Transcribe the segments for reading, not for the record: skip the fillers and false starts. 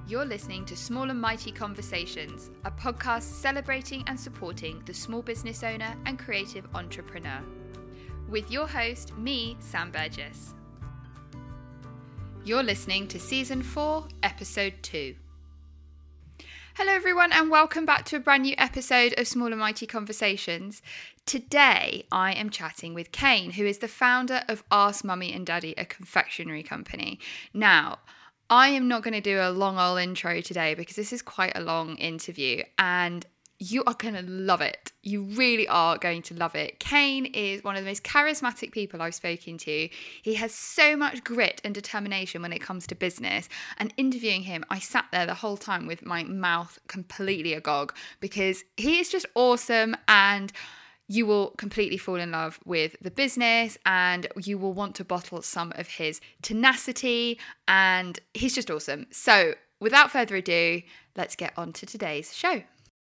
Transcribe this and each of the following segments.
You're listening to Small and Mighty Conversations, a podcast celebrating and supporting the small business owner and creative entrepreneur. With your host, me, Sam Burgess. You're listening to Season 4, Episode 2. Hello everyone and welcome back to a brand new episode of Small and Mighty Conversations. Today I am chatting with Kane, who is the founder of Ask Mummy and Daddy, a confectionery company. Now, I am not going to do a long old intro today because this is quite a long interview and you are going to love it. You really are going to love it. Kane is one of the most charismatic people I've spoken to. He has so much grit and determination when it comes to business. And interviewing him, I sat there the whole time with my mouth completely agog because he is just awesome and you will completely fall in love with the business and you will want to bottle some of his tenacity and he's just awesome. So without further ado, let's get on to today's show.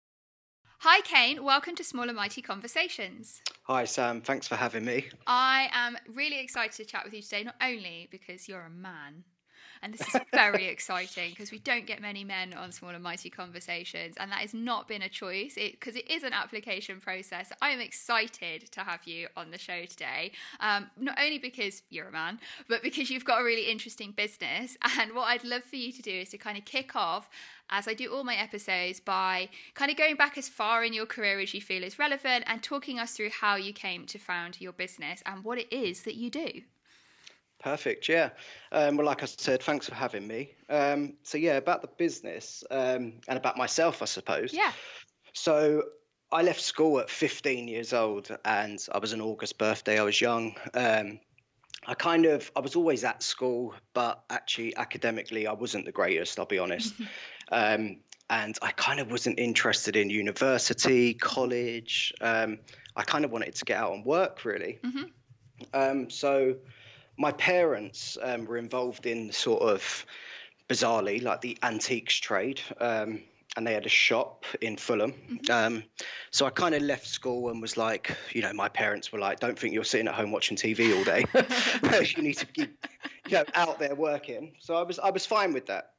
Hi Kane, welcome to Small and Mighty Conversations. Hi Sam, thanks for having me. I am really excited to chat with you today, not only because you're a man, and this is very exciting because we don't get many men on Small and Mighty Conversations, and that has not been a choice because it is an application process. I am excited to have you on the show today, not only because you're a man, but because you've got a really interesting business. And what I'd love for you to do is to kind of kick off, as I do all my episodes, by kind of going back as far in your career as you feel is relevant and talking us through how you came to found your business and what it is that you do. Perfect, yeah. Well, like I said, thanks for having me. About the business and about myself, I suppose. Yeah. So I left school at 15 years old and I was an August birthday. I was young. I was always at school, but actually academically, I wasn't the greatest, I'll be honest. And I kind of wasn't interested in university, college. I kind of wanted to get out and work, really. Mm-hmm. So my parents were involved in sort of, bizarrely, like the antiques trade. And they had a shop in Fulham. Mm-hmm. So I kind of left school and was like, my parents were like, don't think you're sitting at home watching TV all day. You need to keep out there working. So I was fine with that.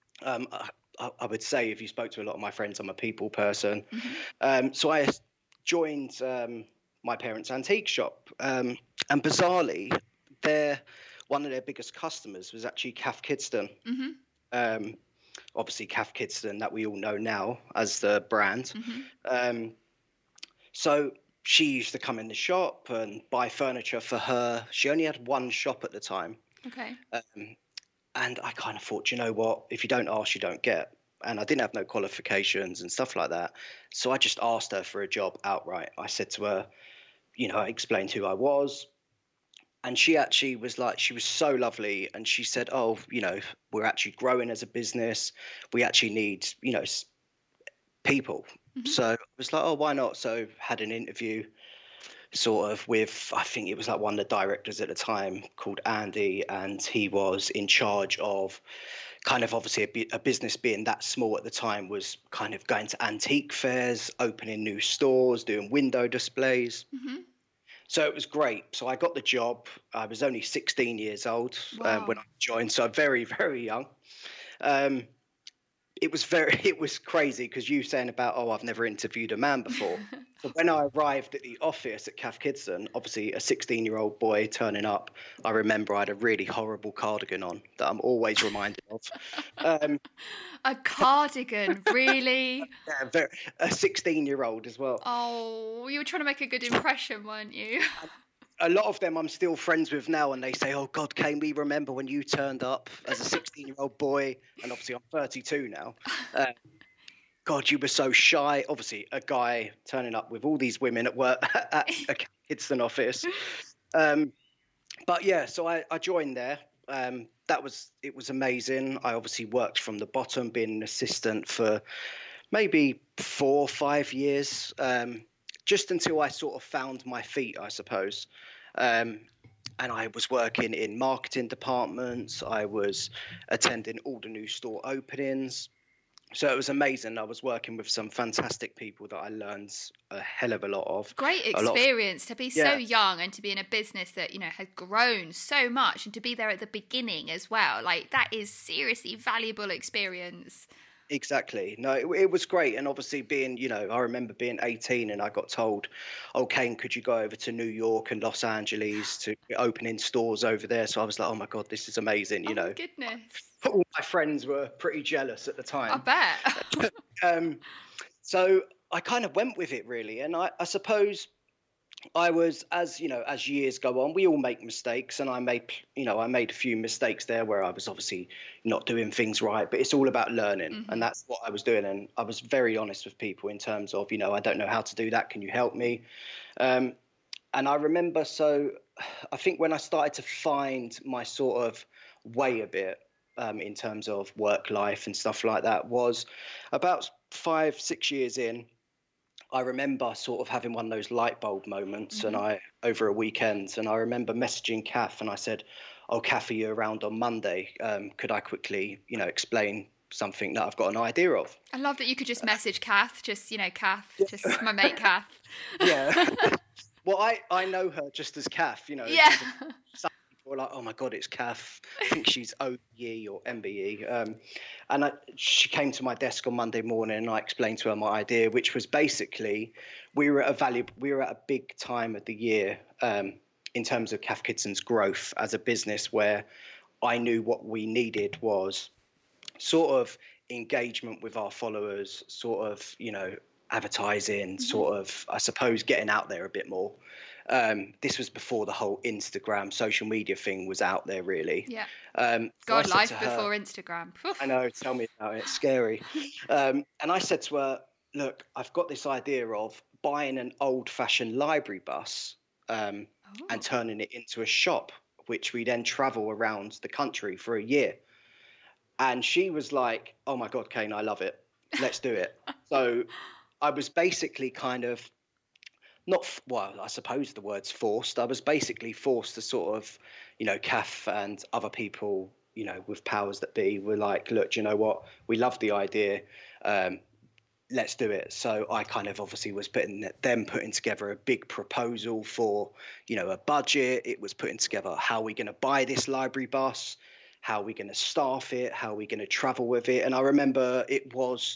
I would say if you spoke to a lot of my friends, I'm a people person. Mm-hmm. So I joined my parents' antique shop. And bizarrely, one of their biggest customers was actually Cath Kidston. Mm-hmm. Obviously Cath Kidston that we all know now as the brand. Mm-hmm. So she used to come in the shop and buy furniture for her. She only had one shop at the time. Okay. And I kind of thought, you know what, if you don't ask, you don't get. And I didn't have no qualifications and stuff like that. So I just asked her for a job outright. I said to her, I explained who I was. And she actually was like, she was so lovely. And she said, we're actually growing as a business. We actually need, people. Mm-hmm. So I was like, why not? So had an interview sort of with, I think it was like one of the directors at the time called Andy. And he was in charge of kind of obviously a business being that small at the time was kind of going to antique fairs, opening new stores, doing window displays. Mm-hmm. So it was great. So I got the job. I was only 16 years old. Wow. When I joined, so very, very young. It was crazy because you saying about, I've never interviewed a man before. So when I arrived at the office at Cath Kidston, obviously a 16-year-old boy turning up, I remember I had a really horrible cardigan on that I'm always reminded of. A cardigan, really? Yeah, a 16-year-old as well. Oh, you were trying to make a good impression, weren't you? A lot of them I'm still friends with now, and they say, oh, God, Kane, we remember when you turned up as a 16-year-old boy, and obviously I'm 32 now. God, you were so shy. Obviously, a guy turning up with all these women at work at a Kidston office. But yeah, so I joined there. It was amazing. I obviously worked from the bottom, being an assistant for maybe 4 or 5 years, just until I sort of found my feet, I suppose. And I was working in marketing departments. I was attending all the new store openings. So it was amazing. I was working with some fantastic people that I learned a hell of a lot of. Great experience to be so young and to be in a business that, has grown so much, and to be there at the beginning as well. Like, that is seriously valuable experience. Exactly. No, it was great. And obviously being, I remember being 18 and I got told, oh, Kane, could you go over to New York and Los Angeles to opening stores over there? So I was like, oh my God, this is amazing. Oh, goodness. All my friends were pretty jealous at the time. I bet. So I kind of went with it really. And I suppose I was, as years go on, we all make mistakes, and I made a few mistakes there where I was obviously not doing things right, but it's all about learning, and that's what I was doing. And I was very honest with people in terms of, I don't know how to do that. Can you help me? And I remember, so I think when I started to find my sort of way a bit in terms of work life and stuff like that was about 5-6 years in. I remember sort of having one of those light bulb moments and over a weekend, and I remember messaging Kath and I said, oh, Kath, are you around on Monday? Could I quickly, explain something that I've got an idea of? I love that you could just message Kath, just my mate Kath. Yeah. Well, I know her just as Kath, Yeah. Some people are like, oh my God, it's Kath. I think she's OBE or MBE. And she came to my desk on Monday morning and I explained to her my idea, which was basically we were at a big time of the year in terms of Cath Kidston's growth as a business, where I knew what we needed was sort of engagement with our followers, sort of, advertising, sort of, I suppose, getting out there a bit more. This was before the whole Instagram social media thing was out there, really. Yeah. God, life before Instagram. I know, tell me about it. It's scary. And I said to her, look, I've got this idea of buying an old-fashioned library bus and turning it into a shop, which we then travel around the country for a year. And she was like, oh my God, Kane, I love it. Let's do it. So I was basically kind of I suppose the word's forced. I was basically forced to sort of, Kath and other people, with powers that be were like, look, do you know what? We love the idea. Let's do it. So I kind of obviously was putting together a big proposal for, a budget. It was putting together how are we going to buy this library bus? How are we going to staff it? How are we going to travel with it? And I remember it was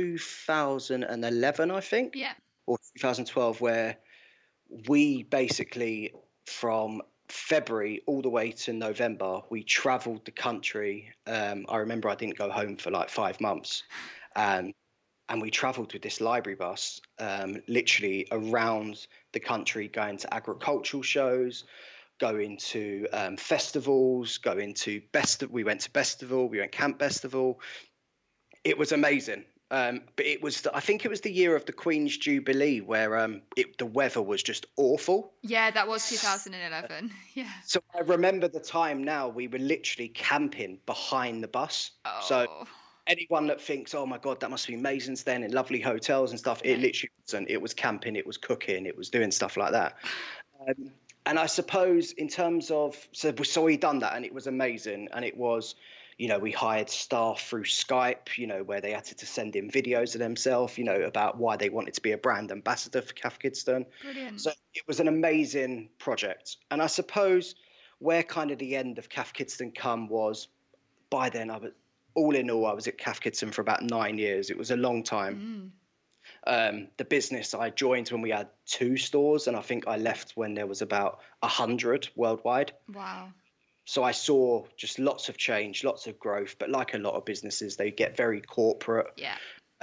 2011, I think. Yeah. Or 2012, where we basically from February all the way to November, we traveled the country. I remember I didn't go home for like 5 months. And we traveled with this library bus, literally around the country, going to agricultural shows, going to festivals, we went to Bestival, we went Camp Bestival. It was amazing. But it was, I think it was the year of the Queen's Jubilee where the weather was just awful. Yeah, that was 2011. Yeah. So I remember the time now, we were literally camping behind the bus. Oh. So anyone that thinks, oh my God, that must be amazing, staying in lovely hotels and stuff, it literally wasn't. It was camping, it was cooking, it was doing stuff like that. And I suppose in terms of, so we done that and it was amazing. And it was, we hired staff through Skype, where they had to send in videos of themselves, about why they wanted to be a brand ambassador for Cath Kidston. Brilliant. So it was an amazing project. And I suppose where kind of the end of Cath Kidston come was, by then I was at Cath Kidston for about 9 years. It was a long time. The business I joined when we had 2 stores, and I think I left when there was about 100 worldwide. Wow. So I saw just lots of change, lots of growth, but like a lot of businesses, they get very corporate. Yeah.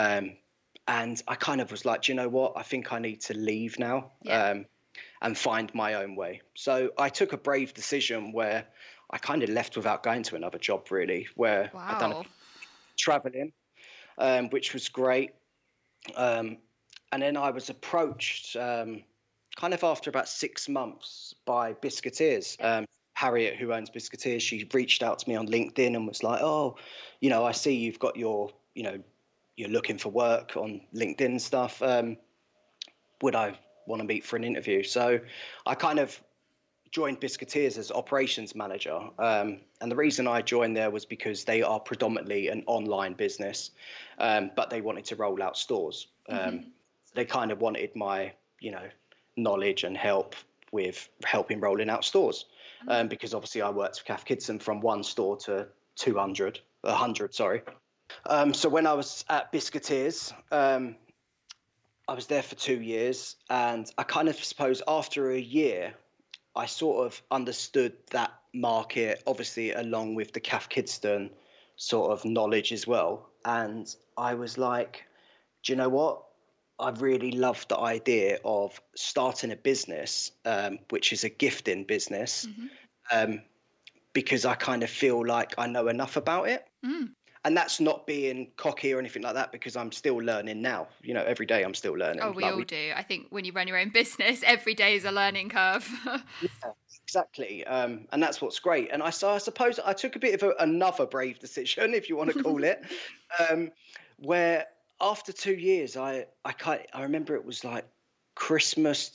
And I kind of was like, do you know what? I think I need to leave now and find my own way. So I took a brave decision where I kind of left without going to another job, really, where I'd done traveling, which was great. And then I was approached kind of after about 6 months by Biscuiteers. Harriet, who owns Biscuiteers, she reached out to me on LinkedIn and was like, oh, I see you've got you're looking for work on LinkedIn and stuff. Would I want to meet for an interview? So I kind of joined Biscuiteers as operations manager. And the reason I joined there was because they are predominantly an online business, but they wanted to roll out stores. They kind of wanted my, knowledge and help with helping rolling out stores. Because obviously I worked with Cath Kidston from one store to 100, sorry. So when I was at Biscuiteers, I was there for 2 years, and I kind of suppose after a year, I sort of understood that market, obviously along with the Cath Kidston sort of knowledge as well. And I was like, do you know what? I really love the idea of starting a business, which is a gifting business, because I kind of feel like I know enough about it. And that's not being cocky or anything like that, because I'm still learning now. Every day I'm still learning. Oh, we all do. I think when you run your own business, every day is a learning curve. Yeah, exactly. And that's what's great. And I suppose I took a bit of another brave decision, if you want to call it, where after 2 years, I remember it was like Christmas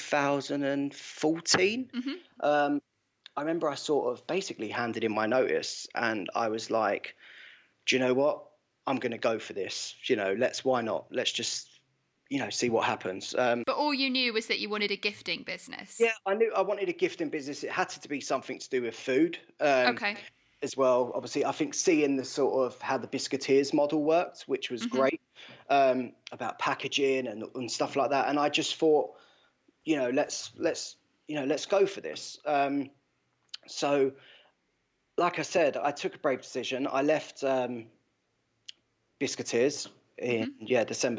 2014. I remember I sort of basically handed in my notice, and I was like, do you know what? I'm going to go for this. Why not? Let's just, see what happens. But all you knew was that you wanted a gifting business. Yeah, I knew I wanted a gifting business. It had to be something to do with food. Okay. As well, obviously, I think seeing the sort of how the Biscuiteers model worked, which was great, about packaging and stuff like that. And I just thought, let's go for this. So, like I said, I took a brave decision. I left Biscuiteers in December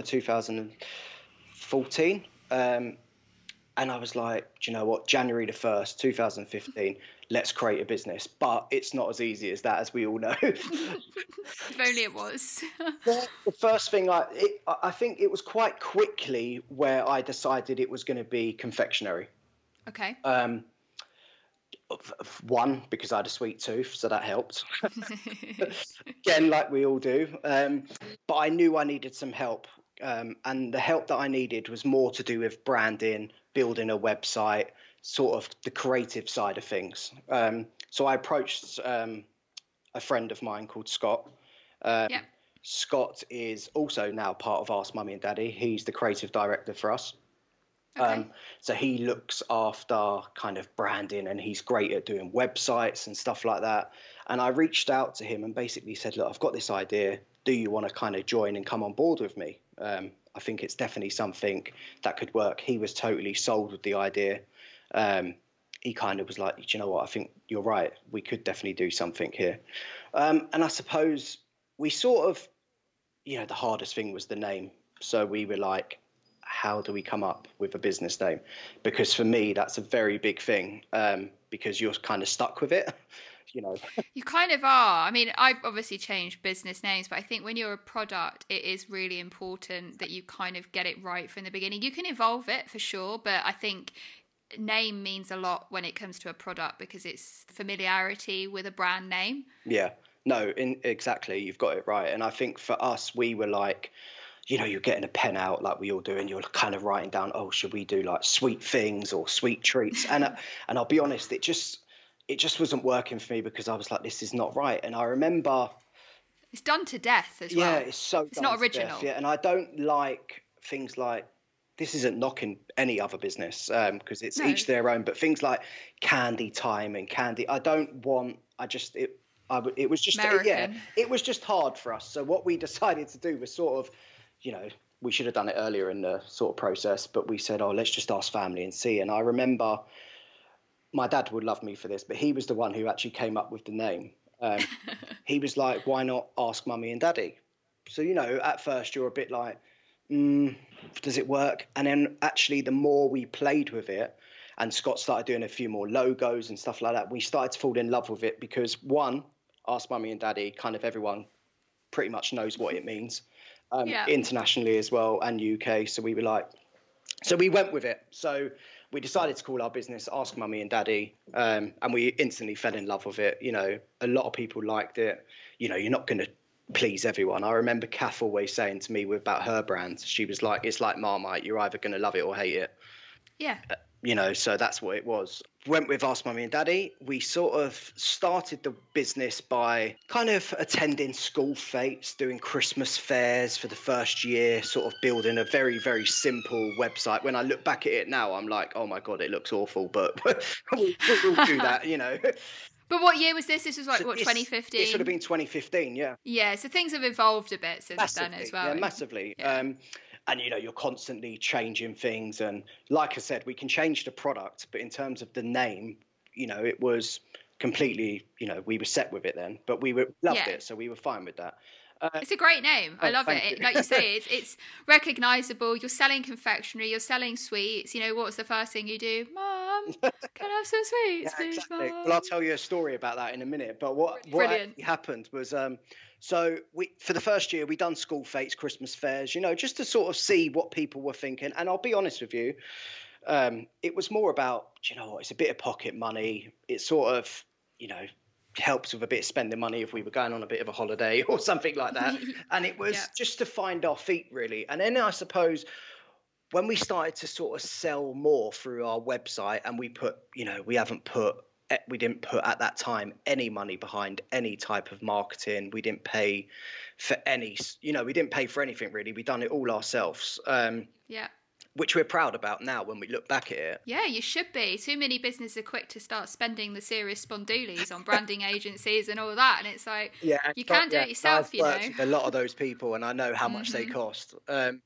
2014, and I was like, do you know what? January the 1st, 2015. Let's create a business. But it's not as easy as that, as we all know. If only it was. The first thing, I think it was quite quickly where I decided it was going to be confectionery. Okay. One, because I had a sweet tooth, so that helped. Again, like we all do. But I knew I needed some help. And the help that I needed was more to do with branding, building a website, sort of the creative side of things. So I approached a friend of mine called Scott. Scott is also now part of Ask Mummy and Daddy. He's the creative director for us. Okay. So he looks after kind of branding, and he's great at doing websites and stuff like that. And I reached out to him and basically said, look, I've got this idea. Do you want to kind of join and come on board with me? I think it's definitely something that could work. He was totally sold with the idea. He kind of was like, do you know what? I think you're right. We could definitely do something here. And I suppose we sort of, the hardest thing was the name. So we were like, how do we come up with a business name? Because for me, that's a very big thing, because you're kind of stuck with it. You kind of are. I mean, I obviously changed business names, but I think when you're a product, it is really important that you kind of get it right from the beginning. You can evolve it for sure, but I think name means a lot when it comes to a product, because it's familiarity with a brand name. Yeah, no, exactly. You've got it right. And I think for us, we were like, you're getting a pen out like we all do, and you're kind of writing down, oh, should we do like sweet things or sweet treats? And I'll be honest, it just wasn't working for me, because I was like, this is not right. And I remember it's done to death as well. Yeah, it's not original. Death, yeah, and I don't like things like, this isn't knocking any other business, because it's each their own. But things like Candy Time and Candy, it was just it was just hard for us. So what we decided to do was sort of, we should have done it earlier in the sort of process, but we said, let's just ask family and see. And I remember my dad would love me for this, but he was the one who actually came up with the name. He was like, why not Ask Mummy and Daddy? So, at first you're a bit like, does it work? And then actually the more we played with it, and Scott started doing a few more logos and stuff like that, we started to fall in love with it, because one, Ask Mummy and Daddy, kind of everyone pretty much knows what it means. Internationally as well, and UK. So we were like, so we went with it. So we decided to call our business Ask Mummy and Daddy, and we instantly fell in love with it. A lot of people liked it. You're not going to please everyone. I remember Kath always saying to me about her brand, she was like, it's like Marmite, you're either going to love it or hate it. Yeah. So that's what it was. went with Ask Mummy and Daddy. We sort of started the business by kind of attending school fetes, doing Christmas fairs for the first year, sort of building a very, very simple website. When I look back at it now, I'm like, oh my God, it looks awful, but we'll do that, you know. But what year was this? This was like, So what, 2015? This would have been 2015, yeah. Yeah, so things have evolved a bit since Massively, then as well. yeah, massively. Yeah. And, you know, you're constantly changing things. And like I said, we can change the product, but in terms of the name, you know, it was completely, you know, we were set with it then, but we loved it. So we were fine with that. It's a great name. I love it. Like you say, it's recognisable. You're selling confectionery. You're selling sweets. You know, what was the first thing you do? Mum, can I have some sweets, please, exactly. Mum? Well, I'll tell you a story about that in a minute. But what actually happened was, so for the first year, we done school fetes, Christmas fairs, you know, just to sort of see what people were thinking. And I'll be honest with you, it was more about, you know what, it's a bit of pocket money. It sort of, you know, helps with a bit of spending money if we were going on a bit of a holiday or something like that. And it was just to find our feet, really. And then I suppose when we started to sort of sell more through our website, and we put, you know, we didn't put at that time any money behind any type of marketing. We didn't pay for any, you know, we didn't pay for anything really. We done it all ourselves. Which we're proud about now when we look back at it. Yeah, you should be. Too many businesses are quick to start spending the serious spondoolies on branding agencies and all that. And it's like, you can do it yourself, I've worked with a lot of those people, and I know how much they cost.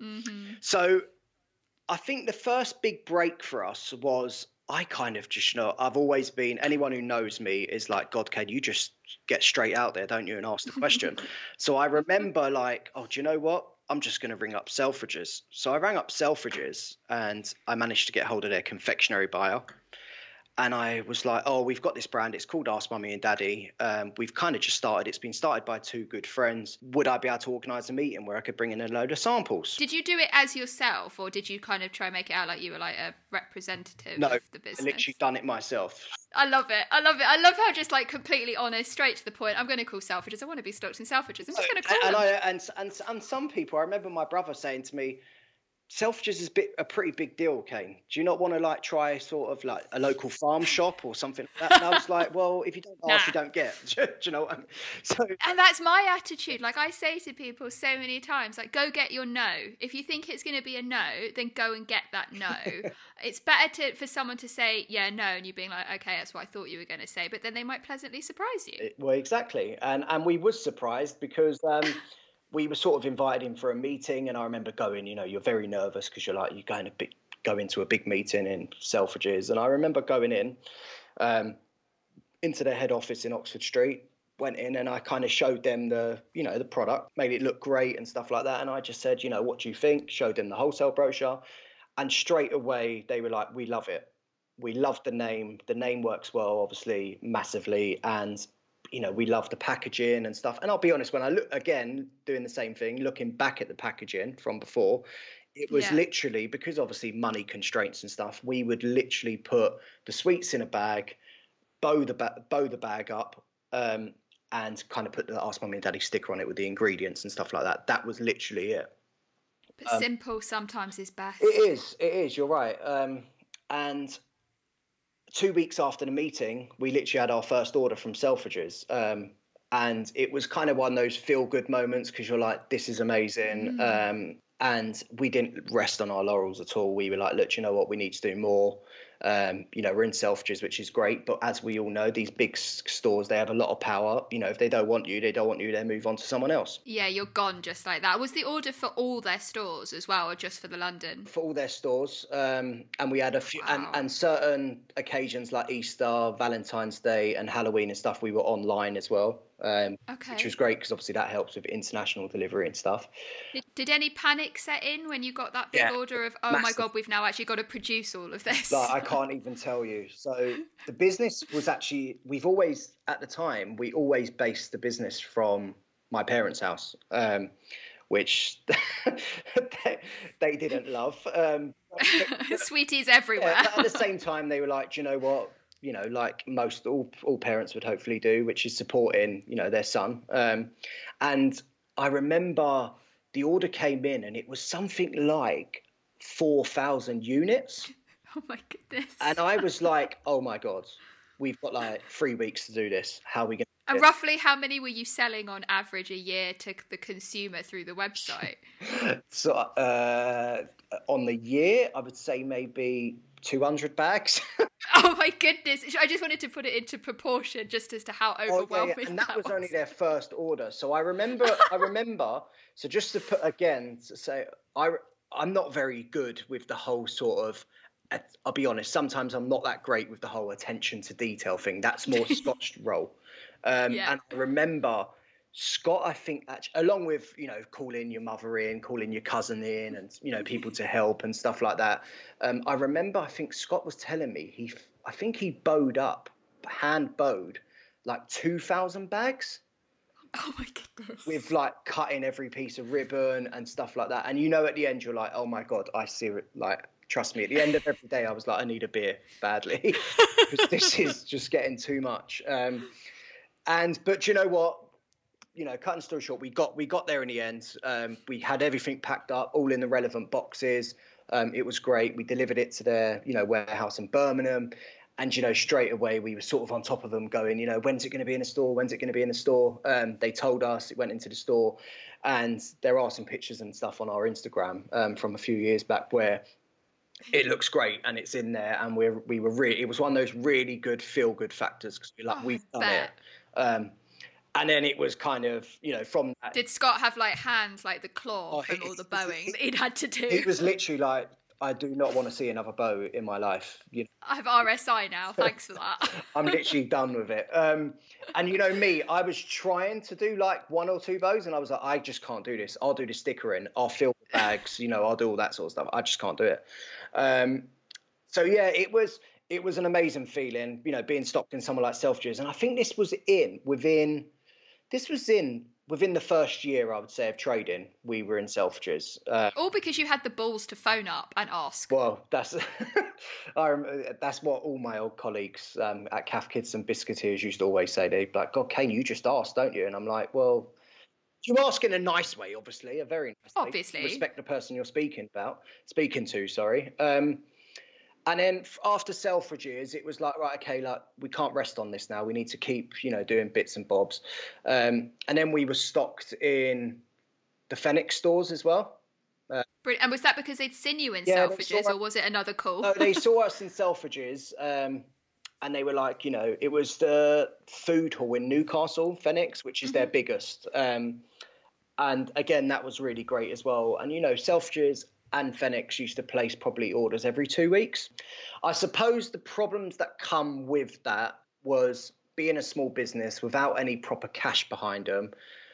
So I think the first big break for us was, I kind of just, you know, I've always been, anyone who knows me is like, God, Ken, you just get straight out there, don't you, and ask the question. So I remember like, oh, do you know what? I'm just going to ring up Selfridges. So I rang up Selfridges and I managed to get hold of their confectionery buyer. And I was like, oh, we've got this brand. It's called Ask Mummy and Daddy. We've kind of just started. It's been started by two good friends. Would I be able to organise a meeting where I could bring in a load of samples? Did you do it as yourself, or did you kind of try and make it out like you were like a representative of the business? I literally done it myself. I love it. I love it. I love how just like completely honest, straight to the point. I'm going to call Selfridges. I want to be stocked in Selfridges. I'm just going to call them. And some people, I remember my brother saying to me, Selfridges is a pretty big deal, Kane. Do you not want to like try sort of like a local farm shop or something like that? And I was like, well, if you don't ask, you don't get. Do you know what I mean? And that's my attitude. Like I say to people so many times, like, go get your no. If you think it's going to be a no, then go and get that no. It's better for someone to say, yeah, no, and you being like, okay, that's what I thought you were going to say. But then they might pleasantly surprise you. Well, exactly. And we was surprised because we were sort of invited in for a meeting, and I remember going, you know, you're very nervous because you're like, you're going to go into a big meeting in Selfridges. And I remember going in into their head office in Oxford Street, went in and I kind of showed them the product, made it look great and stuff like that. And I just said, you know, what do you think? Showed them the wholesale brochure. And straight away they were like, we love it. We love the name. The name works well, obviously, massively. And you know, we love the packaging and stuff. And I'll be honest, when I look again, doing the same thing, looking back at the packaging from before, it was literally, because obviously money constraints and stuff, we would literally put the sweets in a bag, bow the bag up, and kind of put the Ask Mummy and Daddy sticker on it with the ingredients and stuff like that. That was literally it. But simple sometimes is best. It is. You're right. And 2 weeks after the meeting, we literally had our first order from Selfridges. And it was kind of one of those feel-good moments because you're like, this is amazing. And we didn't rest on our laurels at all. We were like, look, you know what, we need to do more. You know, we're in Selfridges, which is great. But as we all know, these big stores, they have a lot of power. You know, if they don't want you, they move on to someone else. Yeah, you're gone just like that. Was the order for all their stores as well, or just for the London? For all their stores. And we had a few, and certain occasions like Easter, Valentine's Day and Halloween and stuff, we were online as well. Which was great because obviously that helps with international delivery and stuff. Did any panic set in when you got that big order of, oh my God, we've now actually got to produce all of this? Like, I can't even tell you. So the business was actually, we always based the business from my parents' house, which they didn't love. Sweeties everywhere. But at the same time, they were like, do you know what? You know, like most all parents would hopefully do, which is supporting, you know, their son. And I remember the order came in and it was something like 4,000 units. Oh my goodness. And I was like, oh my God, we've got like 3 weeks to do this. How are we going to And roughly how many were you selling on average a year to the consumer through the website? So on the year, I would say maybe 200 bags. Oh my goodness. I just wanted to put it into proportion just as to how overwhelming And that was only their first order. So I remember, so just to put again, to say, I'm not very good with the whole sort of, I'll be honest, sometimes I'm not that great with the whole attention to detail thing. That's more Scott's role. And I remember Scott, I think, actually, along with, calling your mother in, calling your cousin in and, people to help and stuff like that. I remember, I think Scott was telling me, I think he hand bowed like 2,000 bags. Oh my goodness. With like cutting every piece of ribbon and stuff like that. And at the end, you're like, oh my God, I see it. Like, trust me, at the end of every day, I was like, I need a beer badly because this is just getting too much. But you know what? Cutting story short, we got there in the end. We had everything packed up, all in the relevant boxes. It was great. We delivered it to their, warehouse in Birmingham. And, straight away we were sort of on top of them going, when's it going to be in the store? When's it going to be in the store? They told us, it went into the store. And there are some pictures and stuff on our Instagram from a few years back where it looks great and it's in there. And it was one of those really good feel-good factors because we've done it. And then it was kind of, from that. Did Scott have like hands like the claw from all the bowing that he'd had to do? It was literally like, I do not want to see another bow in my life. I have RSI now. Thanks for that. I'm literally done with it. And me, I was trying to do like 1 or 2 bows and I was like, I just can't do this. I'll do the stickering. I'll fill the bags. I'll do all that sort of stuff. I just can't do it. So yeah, it was an amazing feeling, being stocked in somewhere like Selfridges. And I think this was within the first year, I would say, of trading, we were in Selfridges. All because you had the balls to phone up and ask. Well, that's that's what all my old colleagues at Calf Kids and Biscuiteers used to always say. They'd be like, God, Kane, you just asked, don't you? And I'm like, well, you ask in a nice way, obviously, a very nice way. Obviously. Respect the person you're speaking to. And then after Selfridges, it was like, right, okay, like we can't rest on this now. We need to keep, doing bits and bobs. And then we were stocked in the Fenix stores as well. And was that because they'd seen you in Selfridges or was it another call? No, they saw us in Selfridges and they were like, it was the food hall in Newcastle, Fenix, which is their biggest. And again, that was really great as well. And, Selfridges and Fenix used to place probably orders every 2 weeks. I suppose the problems that come with that was being a small business without any proper cash behind them.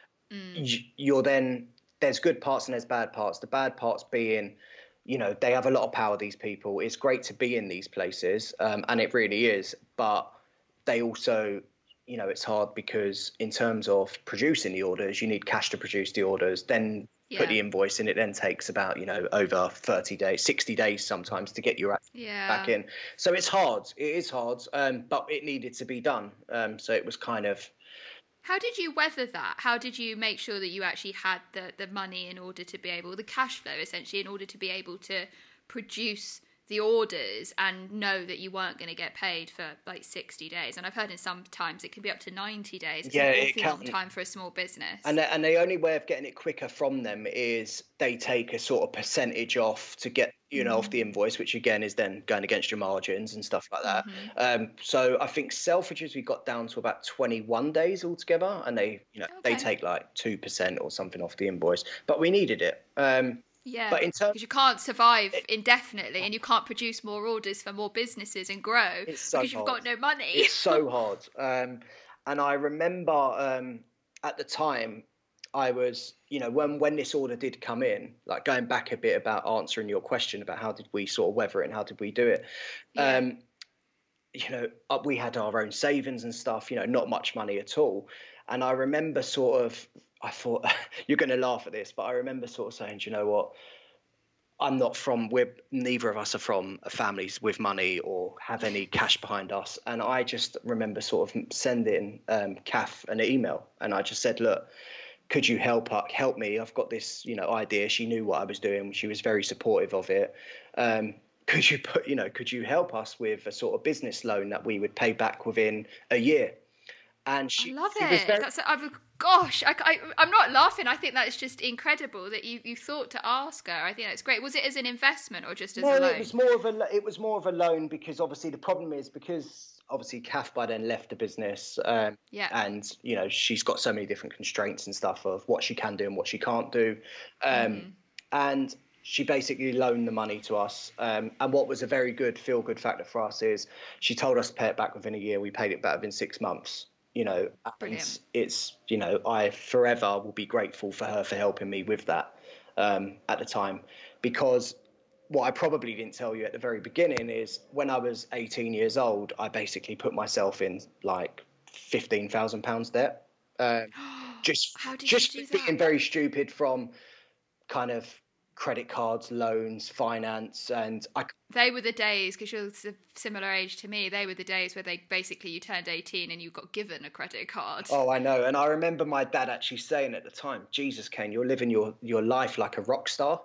There's good parts and there's bad parts. The bad parts being, they have a lot of power, these people. It's great to be in these places, and it really is. But they also, it's hard because in terms of producing the orders, you need cash to produce the orders. Then put the invoice in, it then takes about, over 30 days, 60 days sometimes to get your back in. So it's hard. It is hard, but it needed to be done. So it was kind of... How did you weather that? How did you make sure that you actually had the money in order to be able, the cash flow essentially, in order to be able to produce the orders and know that you weren't going to get paid for like 60 days? And I've heard in sometimes it can be up to 90 days. It's an awfully long time for a small business. And the only way of getting it quicker from them is they take a sort of percentage off to get, off the invoice, which again is then going against your margins and stuff like that. So I think Selfridges, we got down to about 21 days altogether, and they take like 2% or something off the invoice, but we needed it. Yeah, but because you can't survive indefinitely and you can't produce more orders for more businesses and grow because you've got no money. It's so hard. And I remember at the time I was, when this order did come in, like going back a bit about answering your question about how did we sort of weather it and how did we do it? We had our own savings and stuff, not much money at all. And I remember I thought, you're going to laugh at this, but I remember sort of saying, do you know what? Neither of us are from families with money or have any cash behind us. And I just remember sort of sending Kath an email. And I just said, look, could you help me? I've got this, idea. She knew what I was doing. She was very supportive of it. could you help us with a sort of business loan that we would pay back within a year? And I she love she was it. very, Gosh, I'm not laughing. I think that's just incredible that you thought to ask her. I think that's great. Was it as an investment or just as no, a loan? it was more of a loan, because obviously the problem is, because obviously Kath by then left the business, Yeah. and she's got so many different constraints and stuff of what she can do and what she can't do, and she basically loaned the money to us. And what was a very good feel good factor for us is she told us to pay it back within a year. We paid it back within 6 months. And Brilliant. it's I forever will be grateful for her for helping me with that at the time, because what I probably didn't tell you at the very beginning is when I was 18 years old, I basically put myself in like £15,000 debt. Just How did you do that? being very stupid from kind of credit cards, loans, finance, and They were the days, because you're a similar age to me, they were the days where you turned 18 and you got given a credit card. Oh, I know. And I remember my dad actually saying at the time, Jesus, Kane, you're living your life like a rock star.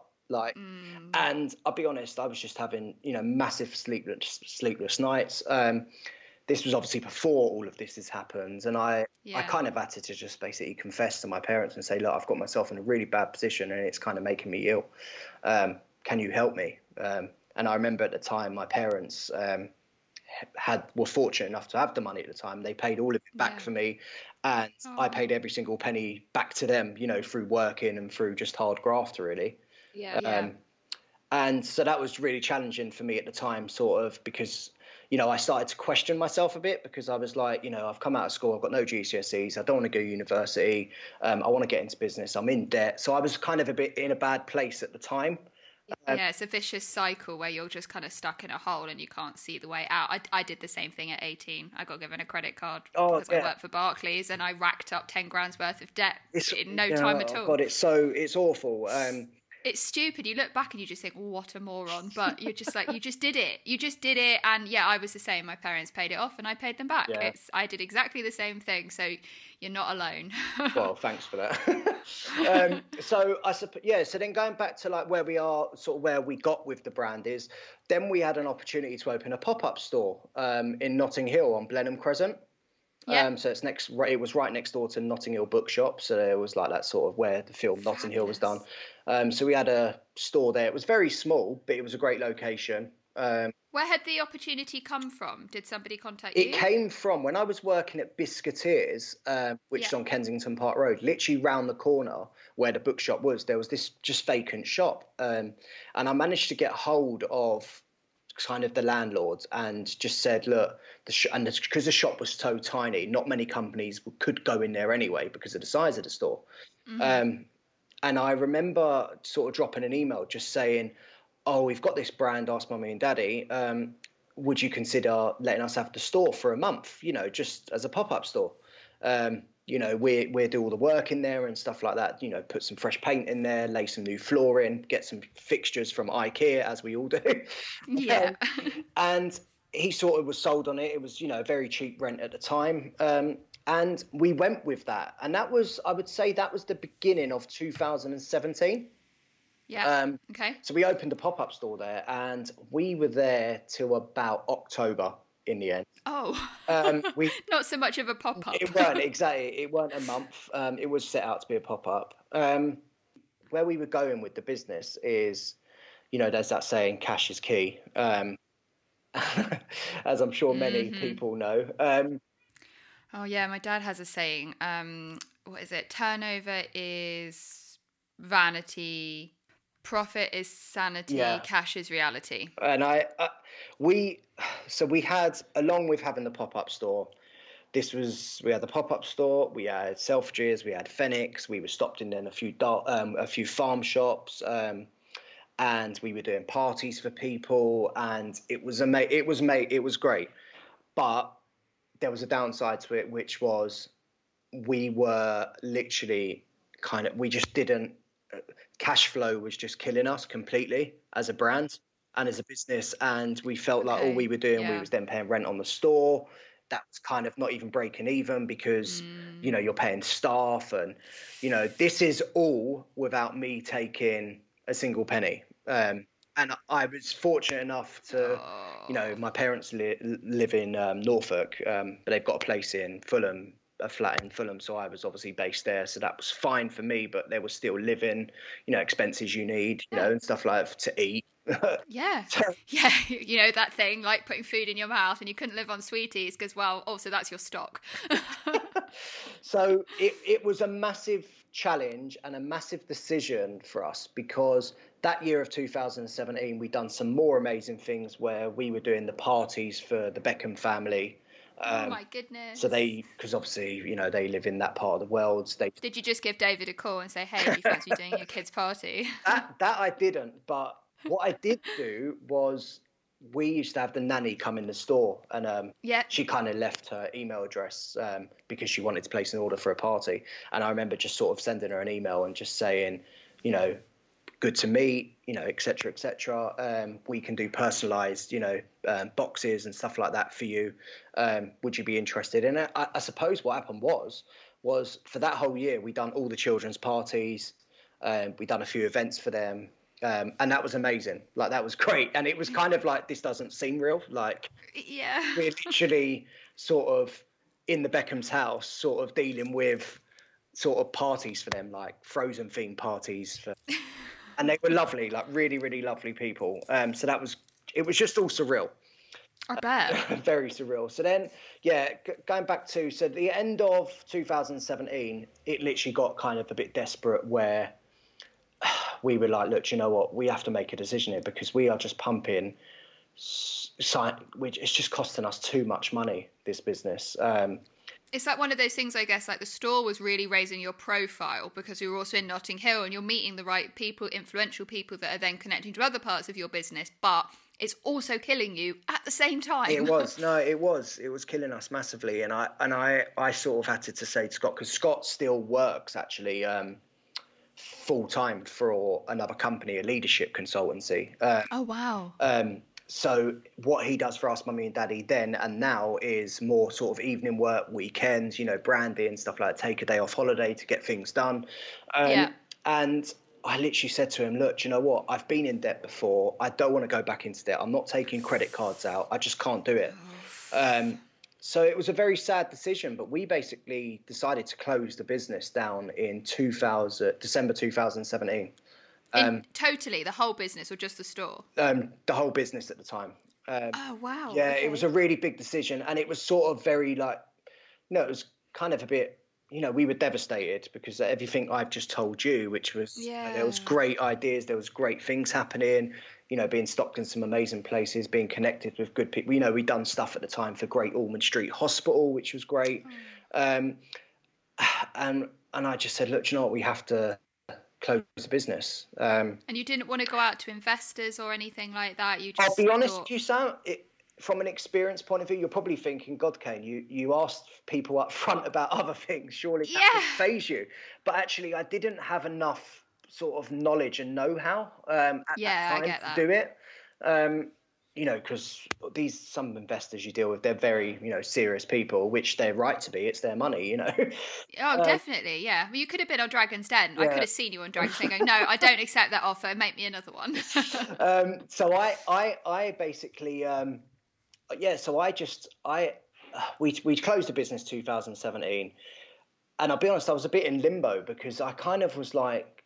And I'll be honest, I was just having, massive sleepless nights. This was obviously before all of this has happened. And I kind of had to just basically confess to my parents and say, look, I've got myself in a really bad position and it's kind of making me ill. Can you help me? And I remember at the time, my parents were fortunate enough to have the money at the time. They paid all of it back for me, and I paid every single penny back to them, through working and through just hard graft, really. Yeah. And so that was really challenging for me at the time, sort of, because I started to question myself a bit, because I was like, I've come out of school, I've got no GCSEs, I don't want to go to university, I want to get into business, I'm in debt. So I was kind of a bit in a bad place at the time. It's a vicious cycle where you're just kind of stuck in a hole and you can't see the way out. I did the same thing at 18. I got given a credit card because I worked for Barclays, and I racked up 10 grand's worth of debt in no time at all. God, it's awful. It's stupid. You look back and you just think, what a moron. But you're just like, you just did it. You just did it. And yeah, I was the same. My parents paid it off and I paid them back. Yeah. I did exactly the same thing. So you're not alone. Well, thanks for that. So then going back to like where we are, sort of where we got with the brand is, then we had an opportunity to open a pop-up store in Notting Hill on Blenheim Crescent. Yeah. So it was right next door to Notting Hill Bookshop. So it was like that sort of where the film Notting Hill was done. So we had a store there. It was very small, but it was a great location. Where had the opportunity come from? Did somebody contact you? It came from when I was working at Biscuiteers, which is on Kensington Park Road, literally round the corner where the bookshop was. There was this just vacant shop. And I managed to get hold of kind of the landlords and just said, look, because the shop was so tiny, not many companies could go in there anyway because of the size of the store. And I remember sort of dropping an email just saying, oh, we've got this brand, Ask Mummy and Daddy. Would you consider letting us have the store for a month, just as a pop-up store? We do all the work in there and stuff like that, put some fresh paint in there, lay some new flooring, get some fixtures from IKEA, as we all do. Yeah. And he sort of was sold on it. It was, a very cheap rent at the time. And we went with that. And I would say that was the beginning of 2017. Yeah. Okay. So we opened a pop-up store there, and we were there till about October in the end. Oh, not so much of a pop-up. It weren't exactly. It weren't a month. It was set out to be a pop-up. Where we were going with the business is, there's that saying, cash is key, as I'm sure many people know. Oh yeah, my dad has a saying. What is it? Turnover is vanity. Profit is sanity, cash is reality. And we had, along with having the pop-up store, we had the pop-up store, we had Selfridges, we had Phoenix, we were stopped in then a few farm shops, and we were doing parties for people, and it was great. But there was a downside to it, which was we were literally we just didn't. Cash flow was just killing us completely as a brand and as a business, and we felt like all we were doing, we was then paying rent on the store. That was kind of not even breaking even because you're paying staff, and this is all without me taking a single penny. And and I was fortunate enough to, you know, my parents live in Norfolk, but they've got a place in Fulham, a flat in Fulham, so I was obviously based there, so that was fine for me. But there was still living, you know, expenses you need, you know, and stuff like that to eat. Yeah. So, Yeah. You know, that thing like putting food in your mouth and you couldn't live on sweeties because, well, also that's your stock. so it was a massive challenge and a massive decision for us, because that year of 2017, we'd done some more amazing things where we were doing the parties for the Beckham family. Oh my goodness. So because obviously, you know, they live in that part of the world. Did you just give David a call and say, hey, do you fancy doing your kid's party? That I didn't, but what I did do was we used to have the nanny come in the store, and she kind of left her email address because she wanted to place an order for a party. And I remember just sort of sending her an email and just saying, you know, good to meet, you know, et cetera, et cetera. We can do personalized, you know, boxes and stuff like that for you. Would you be interested in it? I suppose what happened was for that whole year, we done all the children's parties. We done a few events for them. And that was amazing. Like, that was great. And it was kind of like, this doesn't seem real. Like, we're literally sort of in the Beckham's house, sort of dealing with sort of parties for them, like Frozen themed parties. And they were lovely, like really, really lovely people. So it was just all surreal. I bet. Very surreal. So then, going back to, so the end of 2017, it literally got kind of a bit desperate where we were like, look, you know what? We have to make a decision here, because we are just pumping, which it's just costing us too much money, this business. It's like one of those things, I guess, like the store was really raising your profile because you were also in Notting Hill and you're meeting the right people, influential people that are then connecting to other parts of your business, but it's also killing you at the same time. It was killing us massively. And I sort of had to say to Scott, because Scott still works actually full time for another company, a leadership consultancy. Oh wow. So what he does for us, Mummy and Daddy, then and now, is more sort of evening work, weekends, you know, branding, stuff like that, take a day off holiday to get things done. And I literally said to him, look, you know what? I've been in debt before. I don't want to go back into debt. I'm not taking credit cards out. I just can't do it. So it was a very sad decision, but we basically decided to close the business down in December 2017. Totally, the whole business or just the store? The whole business at the time. Oh, wow. Yeah, okay. It was a really big decision, and it was sort of very like, it was kind of a bit, we were devastated because everything I've just told you, which was, there was great ideas, there was great things happening, being stocked in some amazing places, being connected with good people. We'd done stuff at the time for Great Ormond Street Hospital, which was great. And I just said, look, you know what, we have to close the business. And you didn't want to go out to investors or anything like that? You just I'll be honest, you sound it. From an experience point of view, you're probably thinking, God, Kane, you asked people up front about other things. Surely that would faze you. But actually, I didn't have enough sort of knowledge and know-how at that time to do it. Because some investors you deal with, they're very, serious people, which they're right to be. It's their money, Oh, definitely, yeah. Well, you could have been on Dragon's Den. Yeah. I could have seen you on Dragon's Den going, no, I don't accept that offer. Make me another one. So I basically... we closed the business 2017, and I'll be honest, I was a bit in limbo because I kind of was like,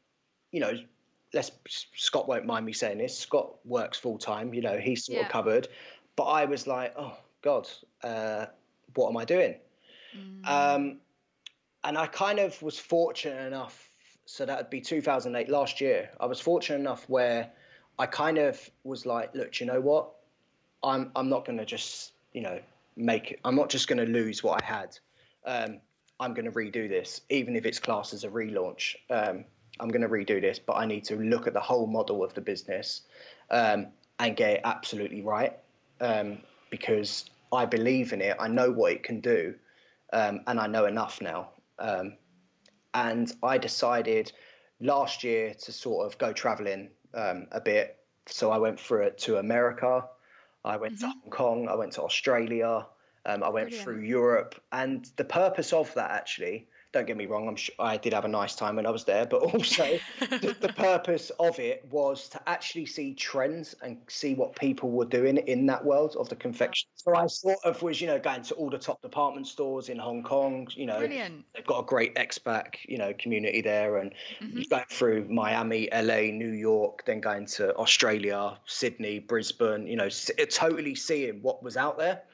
Scott won't mind me saying this, Scott works full time, he's sort of covered, but I was like, oh God, what am I doing? And I kind of was fortunate enough, so that would be 2008, last year, I was fortunate enough where I kind of was like, look, you know what? I'm not going to just, I'm not just going to lose what I had. I'm going to redo this, even if it's classed as a relaunch. I'm going to redo this, but I need to look at the whole model of the business and get it absolutely right, because I believe in it. I know what it can do, and I know enough now. And I decided last year to sort of go traveling a bit. So I went to America. I went to Hong Kong, I went to Australia, I went through Europe. And the purpose of that, actually, don't get me wrong, I did have a nice time when I was there, but also the purpose of it was to actually see trends and see what people were doing in that world of the confection. So I sort of was, going to all the top department stores in Hong Kong. Brilliant. They've got a great expat, community there, and going through Miami, LA, New York, then going to Australia, Sydney, Brisbane, totally seeing what was out there.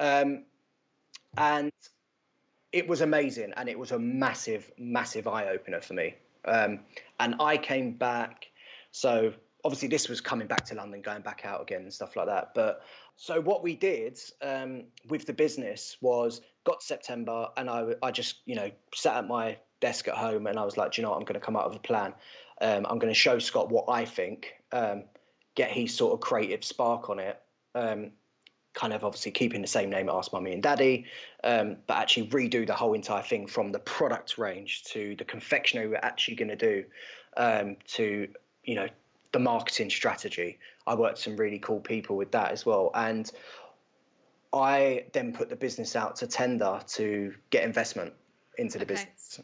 And it was amazing, and it was a massive, massive eye-opener for me. And I came back, so obviously this was coming back to London, going back out again and stuff like that. But so what we did with the business was got September, and I just, sat at my desk at home, and I was like, do you know what, I'm going to come up with a plan. I'm going to show Scott what I think, get his sort of creative spark on it. Kind of obviously keeping the same name, Ask Mummy and Daddy, but actually redo the whole entire thing from the product range to the confectionery we're actually going to do, to, the marketing strategy. I worked with some really cool people with that as well. And I then put the business out to tender to get investment into the business,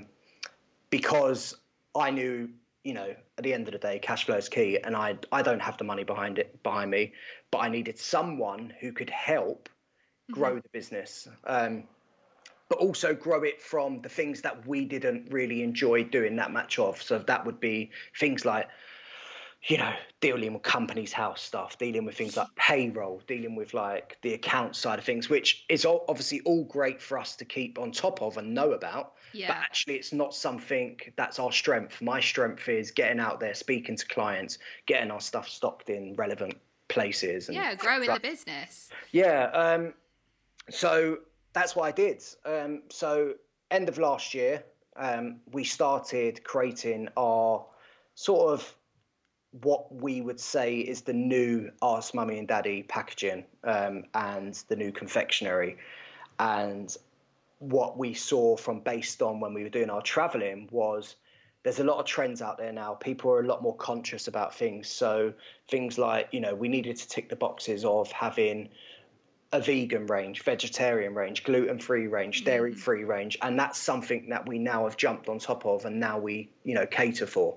because I knew, at the end of the day, cash flow is key, and I don't have the money behind me, but I needed someone who could help grow the business, but also grow it from the things that we didn't really enjoy doing that much of. So that would be things like, dealing with company's house stuff, dealing with things like payroll, dealing with like the account side of things, which is obviously all great for us to keep on top of and know about. Yeah. But actually it's not something that's our strength. My strength is getting out there, speaking to clients, getting our stuff stocked in relevant places. And growing the business. Yeah. So that's what I did. So end of last year, we started creating our sort of what we would say is the new Ask Mummy and Daddy packaging, and the new confectionery. And what we saw from based on when we were doing our traveling was there's a lot of trends out there now. People are a lot more conscious about things. So things like, we needed to tick the boxes of having a vegan range, vegetarian range, gluten-free range, dairy-free range. And that's something that we now have jumped on top of, and now we, cater for.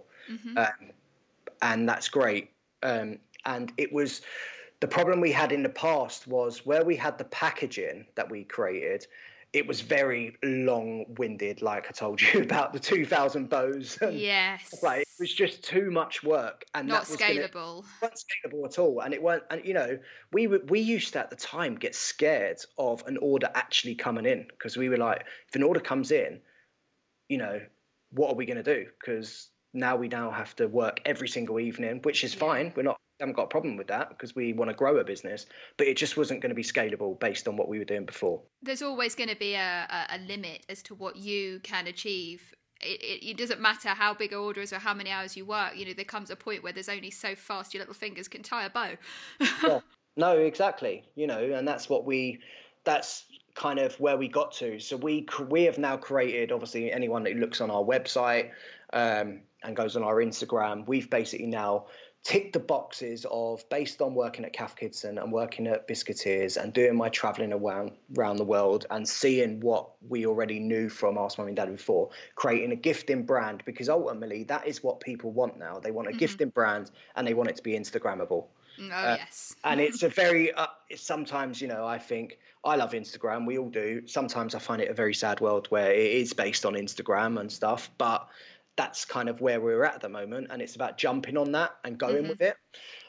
And that's great. And it was the problem we had in the past was where we had the packaging that we created, it was very long-winded, like I told you about the 2,000 bows. Yes. Like, it was just too much work, and not scalable. Not scalable at all. And it weren't. And we used to at the time get scared of an order actually coming in, because we were like, if an order comes in, what are we going to do? Because now we have to work every single evening, which is fine. Haven't got a problem with that, because we want to grow a business, but it just wasn't going to be scalable based on what we were doing before. There's always going to be a limit as to what you can achieve. It doesn't matter how big an order is or how many hours you work. There comes a point where there's only so fast your little fingers can tie a bow. Yeah. No, exactly. And that's kind of where we got to. So we have now created, obviously, anyone that looks on our website and goes on our Instagram, we've basically now ticked the boxes of, based on working at Cath Kidston and working at Biscuiteers and doing my traveling around the world and seeing what we already knew from Ask Mummy and Daddy before, creating a gifting brand, because ultimately that is what people want now. They want a gifting brand, and they want it to be Instagrammable. Yes. And it's a very, sometimes, I think, I love Instagram. We all do. Sometimes I find it a very sad world where it is based on Instagram and stuff, but that's kind of where we're at the moment, and it's about jumping on that and going with it.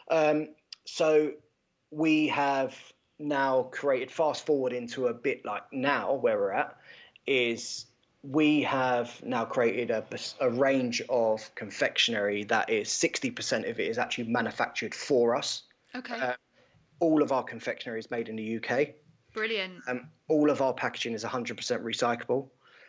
So we have now created, fast forward into a bit like now where we're at, is we have now created a range of confectionery that is 60% of it is actually manufactured for us. Okay. All of our confectionery is made in the UK. Brilliant. All of our packaging is 100% recyclable.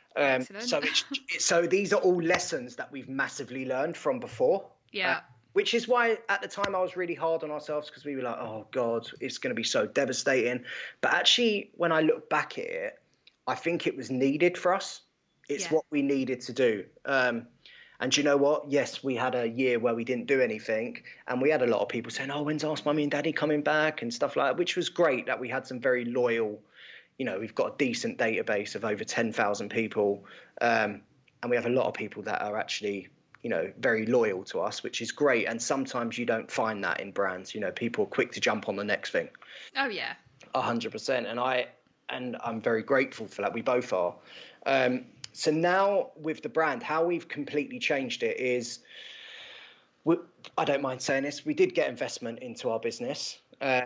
So these are all lessons that we've massively learned from before. Yeah. Which is why at the time I was really hard on ourselves, because we were like, oh God, it's going to be so devastating. But actually, when I look back at it, I think it was needed for us. It's what we needed to do. And you know what? Yes, we had a year where we didn't do anything, and we had a lot of people saying, oh, when's Ask Mummy and Daddy coming back and stuff like that, which was great that we had some very loyal, we've got a decent database of over 10,000 people. And we have a lot of people that are actually, very loyal to us, which is great. And sometimes you don't find that in brands. People are quick to jump on the next thing. Oh, yeah. 100%. And I'm very grateful for that. We both are. So now with the brand, how we've completely changed it is, I don't mind saying this, we did get investment into our business.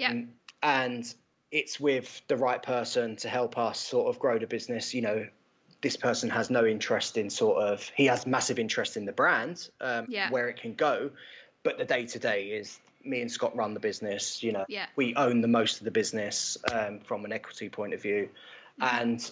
And it's with the right person to help us sort of grow the business. This person has no interest in he has massive interest in the brand, where it can go. But the day-to-day is me and Scott run the business. We own the most of the business from an equity point of view. And,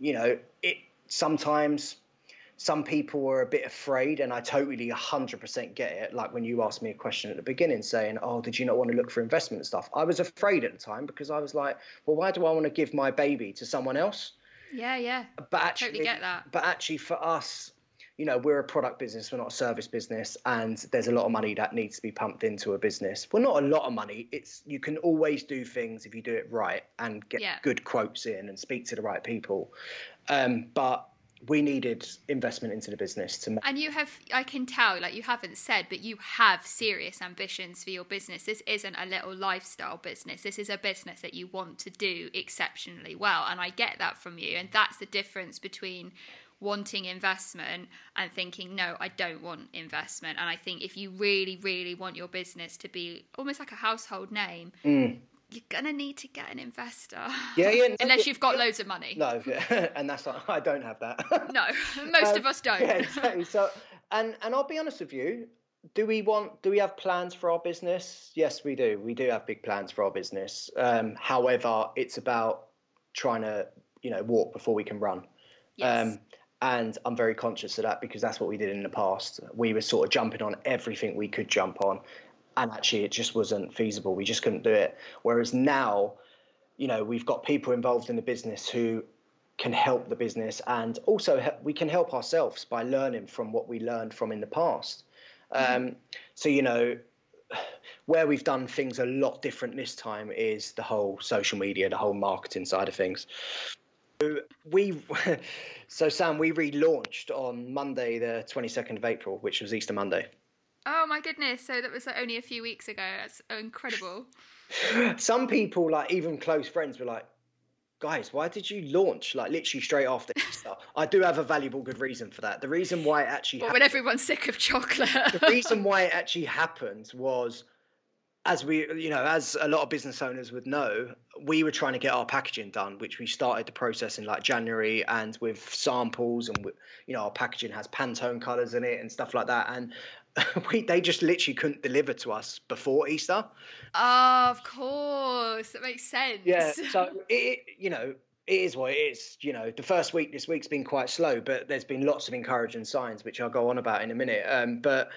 sometimes some people are a bit afraid, and I totally 100% get it. Like when you asked me a question at the beginning saying, oh, did you not want to look for investment and stuff? I was afraid at the time because I was like, well, why do I want to give my baby to someone else? Yeah. But actually, totally get that. But actually for us, we're a product business. We're not a service business. And there's a lot of money that needs to be pumped into a business. Well, not a lot of money. You can always do things if you do it right and get good quotes in and speak to the right people. But we needed investment into the business to make. And I can tell, like you haven't said, but you have serious ambitions for your business. This isn't a little lifestyle business. This is a business that you want to do exceptionally well. And I get that from you. And that's the difference between wanting investment and thinking, no, I don't want investment. And I think if you really, really want your business to be almost like a household name, you're going to need to get an investor. Unless you've got loads of money. No, and that's like, I don't have that. No, most of us don't. Yeah, exactly. So, and I'll be honest with you, do we have plans for our business? Yes, we do. We do have big plans for our business. However, it's about trying to, walk before we can run. Yes. And I'm very conscious of that because that's what we did in the past. We were sort of jumping on everything we could jump on. And actually, it just wasn't feasible. We just couldn't do it. Whereas now, we've got people involved in the business who can help the business. And also we can help ourselves by learning from what we learned from in the past. So, where we've done things a lot different this time is the whole social media, the whole marketing side of things. So Sam, we relaunched on Monday, the 22nd of April, which was Easter Monday. Oh my goodness. So that was only a few weeks ago. That's incredible. Some people, like even close friends, were like, guys, why did you launch like literally straight after Easter? I do have a valuable good reason for that. The reason why it actually when everyone's sick of chocolate. The reason why it actually happened was, as as a lot of business owners would know, we were trying to get our packaging done, which we started the process in like January, and with samples, and our packaging has Pantone colors in it and stuff like that. And they just literally couldn't deliver to us before Easter. Oh, of course. That makes sense. Yeah. So it is what it is. The first week, this week's been quite slow, but there's been lots of encouraging signs, which I'll go on about in a minute. But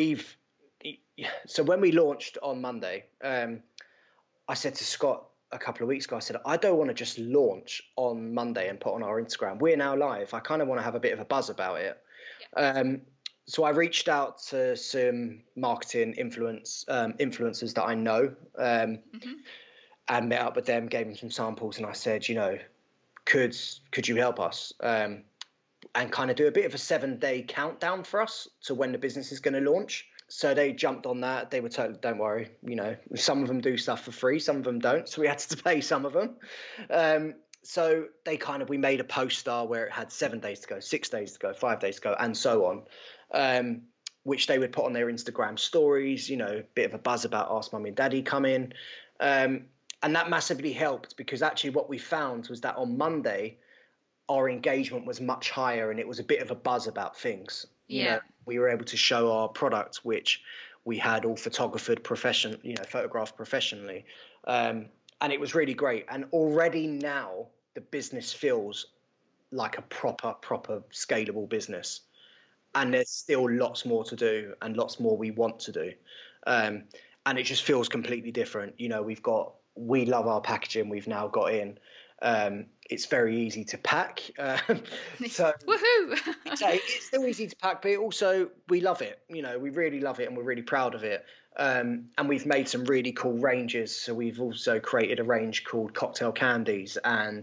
so when we launched on Monday, I said to Scott a couple of weeks ago, I said, I don't want to just launch on Monday and put on our Instagram. We're now live. I kind of want to have a bit of a buzz about it. Yeah. So I reached out to some marketing influencers that I know, and met up with them, gave them some samples, and I said, could you help us and kind of do a bit of a 7-day countdown for us to when the business is going to launch? So they jumped on that. They were told, don't worry, some of them do stuff for free, some of them don't. So we had to pay some of them. So we made a poster where it had 7 days to go, 6 days to go, 5 days to go, and so on, which they would put on their Instagram stories, bit of a buzz about Ask Mummy and Daddy coming. And that massively helped because actually what we found was that on Monday, our engagement was much higher and it was a bit of a buzz about things. We were able to show our product, which we had all photographed photographed professionally. And it was really great. And already now the business feels like a proper scalable business. And there's still lots more to do and lots more we want to do. And it just feels completely different. We love our packaging we've now got in. It's very easy to pack. So woohoo! It's still easy to pack, but also we love it. We really love it and we're really proud of it. And we've made some really cool ranges. So we've also created a range called Cocktail Candies, and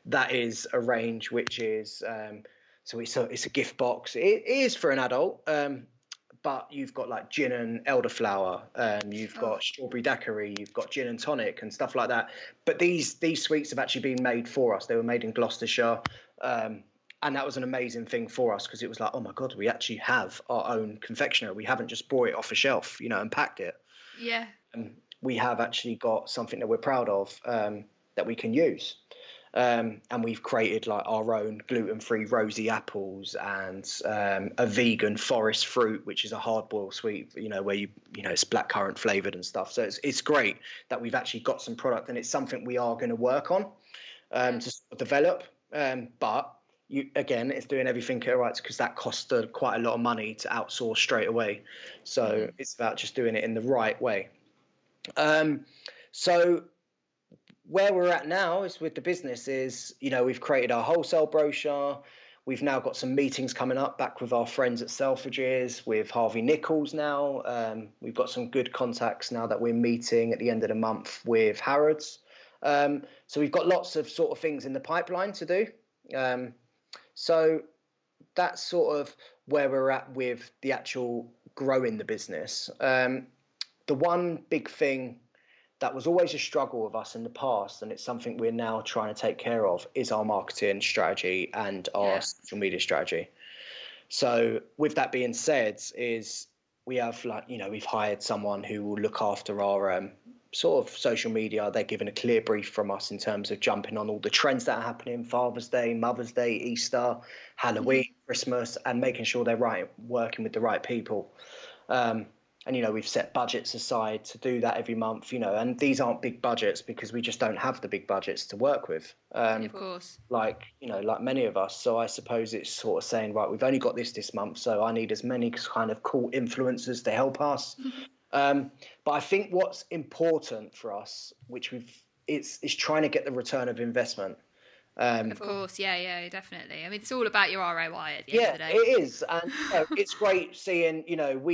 that is a range which is so it's a gift box. It is for an adult, but you've got like gin and elderflower, you've got strawberry daiquiri, you've got gin and tonic and stuff like that. But these sweets have actually been made for us. They were made in Gloucestershire, and that was an amazing thing for us because it was like, oh my God, we actually have our own confectionery. We haven't just bought it off a shelf, and packed it. Yeah. We have actually got something that we're proud of, that we can use. And we've created like our own gluten-free rosy apples and a vegan forest fruit, which is a hard-boiled sweet, where it's blackcurrant flavored and stuff. So it's great that we've actually got some product, and it's something we are going to work on to sort of develop. But it's doing everything right because that costs quite a lot of money to outsource straight away. So it's about just doing it in the right way. So where we're at now is with the business is, we've created our wholesale brochure. We've now got some meetings coming up back with our friends at Selfridges, with Harvey Nichols now. We've got some good contacts now that we're meeting at the end of the month with Harrods. So we've got lots of sort of things in the pipeline to do. So that's sort of where we're at with the actual growing the business. The one big thing that was always a struggle with us in the past, and it's something we're now trying to take care of, is our marketing strategy and our social media strategy. So with that being said, is we have we've hired someone who will look after our sort of social media. They're given a clear brief from us in terms of jumping on all the trends that are happening: Father's Day, Mother's Day, Easter, Halloween, Christmas, and making sure they're working with the right people. And, we've set budgets aside to do that every month, and these aren't big budgets because we just don't have the big budgets to work with. Of course. Like many of us. So I suppose it's sort of saying, right, we've only got this month, so I need as many kind of cool influencers to help us. But I think what's important for us, which is trying to get the return of investment. Of course, yeah, definitely. I mean, it's all about your ROI at the end of the day. Yeah, it is. And it's great seeing,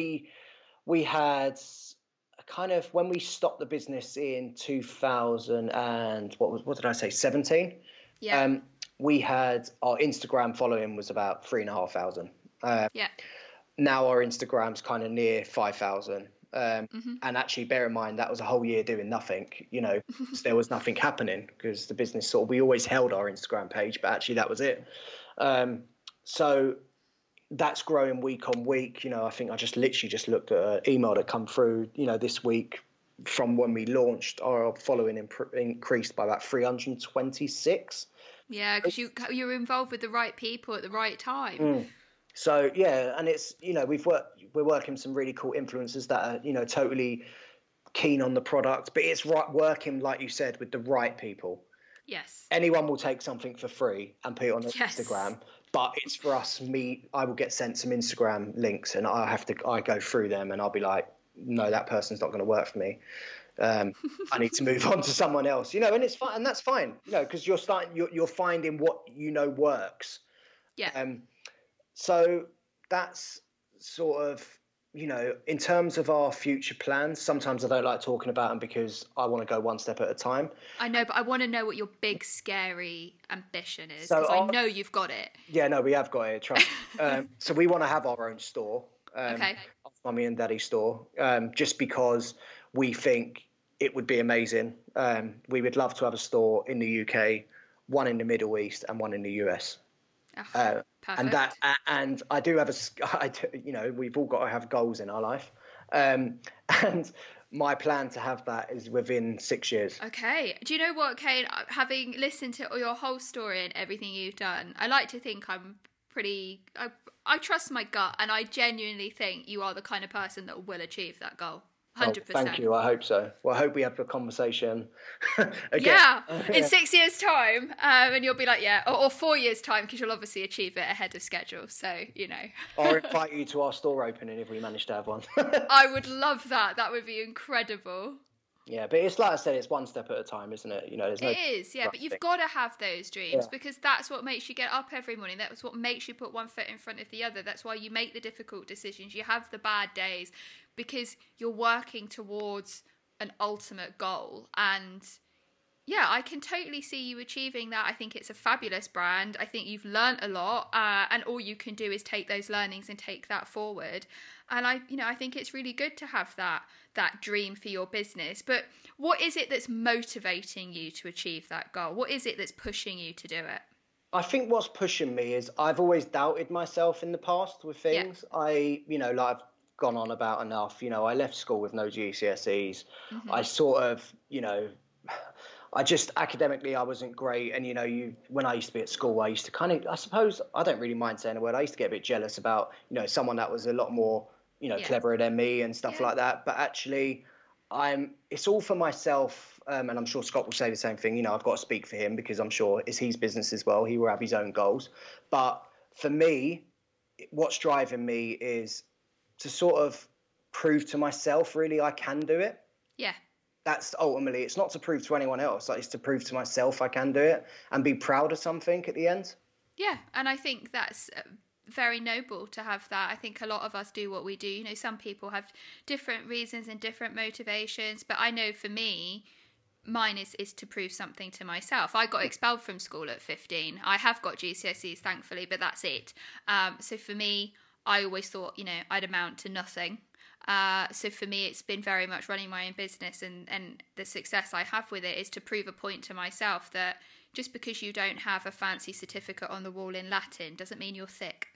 we had kind of, when we stopped the business in 2000 and what did I say, 17? Yeah. We had our Instagram following was about 3,500. Yeah. Now our Instagram's kind of near 5,000. And actually bear in mind that was a whole year doing nothing, there was nothing happening because the business we always held our Instagram page, but actually that was it. So that's growing week on week. I think I just literally looked at an email that come through, this week from when we launched. Our following increased by about 326. Yeah, because you're involved with the right people at the right time. So yeah, and it's we're working with some really cool influencers that are totally keen on the product, but it's working, like you said, with the right people. Yes. Anyone will take something for free and put it on Instagram. But it's for us, I will get sent some Instagram links and I go through them and I'll be like, no, that person's not going to work for me. I need to move on to someone else, and it's fine. And that's fine, because you're finding what, works. Yeah. So that's sort of, in terms of our future plans, sometimes I don't like talking about them because I want to go one step at a time. I know, but I want to know what your big, scary ambition is, because I know you've got it. Yeah, no, we have got it. Trust me. So we want to have our own store, okay. Mummy and Daddy store, just because we think it would be amazing. We would love to have a store in the UK, one in the Middle East, and one in the US. Perfect. And I do have we've all got to have goals in our life, and my plan to have that is within 6 years. Okay. Do you know what, Kane? Having listened to your whole story and everything you've done, I like to think I'm pretty. I trust my gut, and I genuinely think you are the kind of person that will achieve that goal. 100%. Oh, thank you. I hope so. Well, I hope we have a conversation again. Yeah, in 6 years' time, and you'll be like, or 4 years' time, because you'll obviously achieve it ahead of schedule. So, I'll invite you to our store opening if we manage to have one. I would love that. That would be incredible. Yeah, but it's like I said, it's one step at a time, isn't it? There's no. It is, yeah, but you've got to have those dreams because that's what makes you get up every morning. That's what makes you put one foot in front of the other. That's why you make the difficult decisions. You have the bad days because you're working towards an ultimate goal. And, Yeah, I can totally see you achieving that. I think it's a fabulous brand. I think you've learnt a lot, and all you can do is take those learnings and take that forward. And I think it's really good to have that dream for your business. But what is it that's motivating you to achieve that goal? What is it that's pushing you to do it? I think what's pushing me is I've always doubted myself in the past with things. Yeah. I've gone on about enough. I left school with no GCSEs. Mm-hmm. I sort of, I just academically I wasn't great, and when I used to be at school, I used to kind of, I suppose, I don't really mind saying a word, I used to get a bit jealous about someone that was a lot more cleverer than me and stuff like that. But actually, it's all for myself, and I'm sure Scott will say the same thing. I've got to speak for him because I'm sure it's his business as well. He will have his own goals, but for me, what's driving me is to sort of prove to myself really I can do it. Yeah. That's ultimately, it's not to prove to anyone else, it's to prove to myself I can do it and be proud of something at the end. Yeah, and I think that's very noble to have that. I think a lot of us do what we do. Some people have different reasons and different motivations, but I know for me, mine is to prove something to myself. I got expelled from school at 15. I have got GCSEs, thankfully, but that's it. So for me, I always thought, I'd amount to nothing. So for me, it's been very much running my own business, and the success I have with it is to prove a point to myself that just because you don't have a fancy certificate on the wall in Latin doesn't mean you're thick.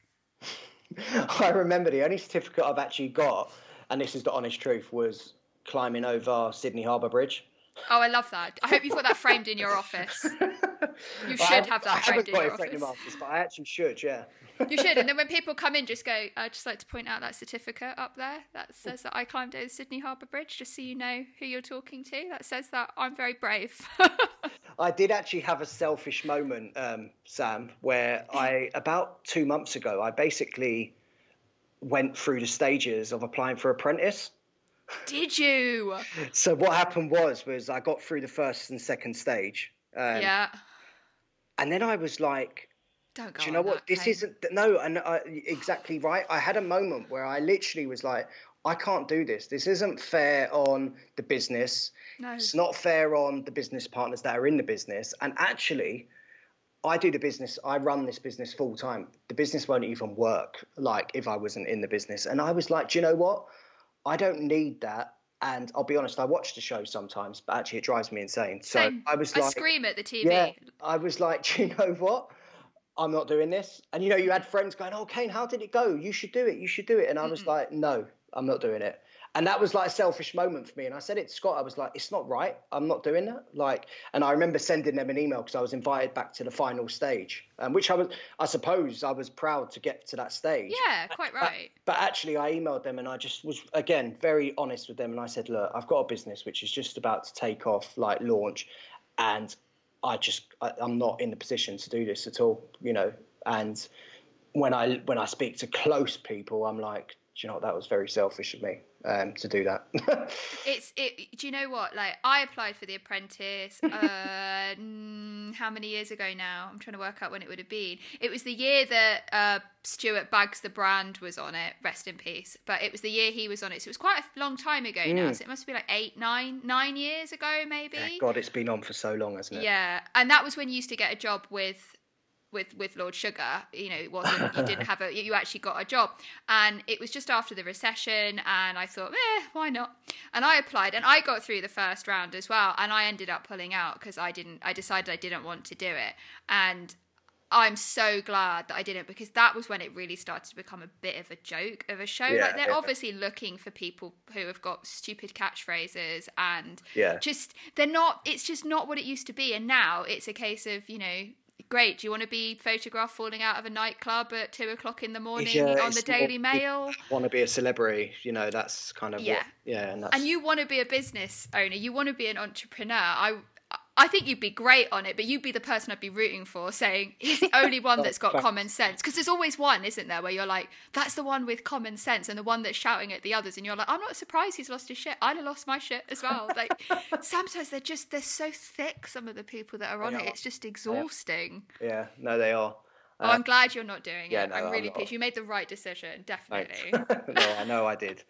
I remember the only certificate I've actually got, and this is the honest truth, was climbing over Sydney Harbour Bridge. Oh, I love that. I hope you've got that framed in your office. You should have that framed in your office. I haven't got it framed in my office, but I actually should, yeah. You should. And then when people come in, just go, I'd just like to point out that certificate up there that says that I climbed over Sydney Harbour Bridge, just so you know who you're talking to. That says that I'm very brave. I did actually have a selfish moment, Sam, where about 2 months ago, I basically went through the stages of applying for Apprentice. Did you? So what happened was I got through the first and second stage. Yeah. And then I was like, don't go. Do you know what? This isn't exactly right. I had a moment where I literally was like, I can't do this. This isn't fair on the business. No. It's not fair on the business partners that are in the business. And actually, I do the business. I run this business full time. The business won't even work if I wasn't in the business. And I was like, do you know what? I don't need that. And I'll be honest, I watch the show sometimes, but actually it drives me insane. Same. So I was like, I scream at the TV. Yeah, I was like, do you know what? I'm not doing this. And you had friends going, oh, Kane, how did it go? You should do it. You should do it. And I was like, no, I'm not doing it. And that was like a selfish moment for me. And I said it to Scott. I was like, it's not right. I'm not doing that. And I remember sending them an email because I was invited back to the final stage, which I suppose I was proud to get to that stage. Yeah, quite right. But actually I emailed them and I just was, again, very honest with them. And I said, look, I've got a business which is just about to take off, launch. And I'm not in the position to do this at all, And when I speak to close people, I'm like, do you know what? That was very selfish of me to do that. Do you know what? I applied for The Apprentice. How many years ago now? I'm trying to work out when it would have been. It was the year that Stuart Baggs, the brand, was on it. Rest in peace. But it was the year he was on it. So it was quite a long time ago now. So it must be 9 years ago, maybe. Yeah, God, it's been on for so long, hasn't it? Yeah, and that was when you used to get a job with Lord Sugar. It wasn't, you didn't have you actually got a job, and it was just after the recession, and I thought, why not? And I applied, and I got through the first round as well, and I ended up pulling out because I decided I didn't want to do it, and I'm so glad that I didn't, because that was when it really started to become a bit of a joke of a show. They're obviously looking for people who have got stupid catchphrases, and it's just not what it used to be. And now it's a case of, great, do you want to be photographed falling out of a nightclub at 2:00 in the morning on the Daily Mail? Want to be a celebrity, that's kind of and you want to be a business owner, you want to be an entrepreneur. I think you'd be great on it, but you'd be the person I'd be rooting for, saying he's the only one that's got common sense. Because there's always one, isn't there, where you're like, that's the one with common sense, and the one that's shouting at the others, and you're like, I'm not surprised he's lost his shit. I'd have lost my shit as well. Sometimes they're so thick, some of the people that are on it. It's just exhausting. Yeah, no, they are. I'm glad you're not doing yeah, it. no, I'm really not. pleased. You made the right decision, definitely. No, I know I did.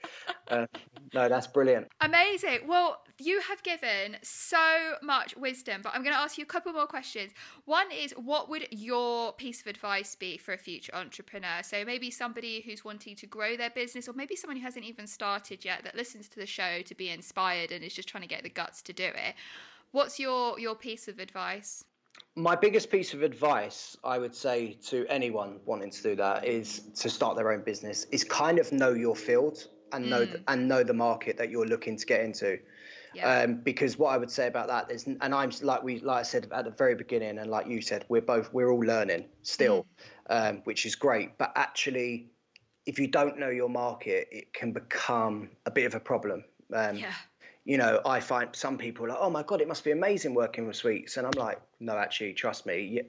No, that's brilliant. Amazing. Well, you have given so much wisdom, but I'm going to ask you a couple more questions. One is, what would your piece of advice be for a future entrepreneur? So maybe somebody who's wanting to grow their business, or maybe someone who hasn't even started yet that listens to the show to be inspired and is just trying to get the guts to do it. What's your piece of advice? My biggest piece of advice, I would say to anyone wanting to do that, is to start their own business, is kind of know your field and know the market that you're looking to get into. Yeah. Because what I would say about that is, and I'm like I said at the very beginning, and like you said, we're all learning still, which is great. But actually, if you don't know your market, it can become a bit of a problem. You know, I find some people are like, oh my God, it must be amazing working with sweets. And I'm like, no, actually, trust me.